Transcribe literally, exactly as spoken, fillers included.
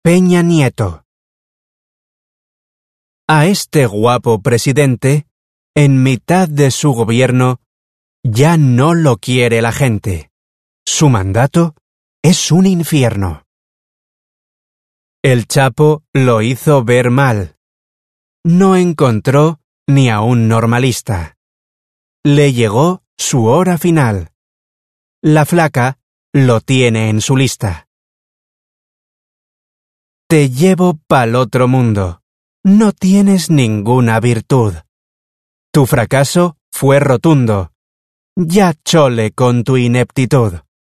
Peña Nieto. A este guapo presidente, en mitad de su gobierno, ya no lo quiere la gente. Su mandato es un infierno. El Chapo lo hizo ver mal. No encontró ni a un normalista. Le llegó su hora final. La flaca lo tiene en su lista. Te llevo pa'l otro mundo. No tienes ninguna virtud. Tu fracaso fue rotundo. Ya chole con tu ineptitud.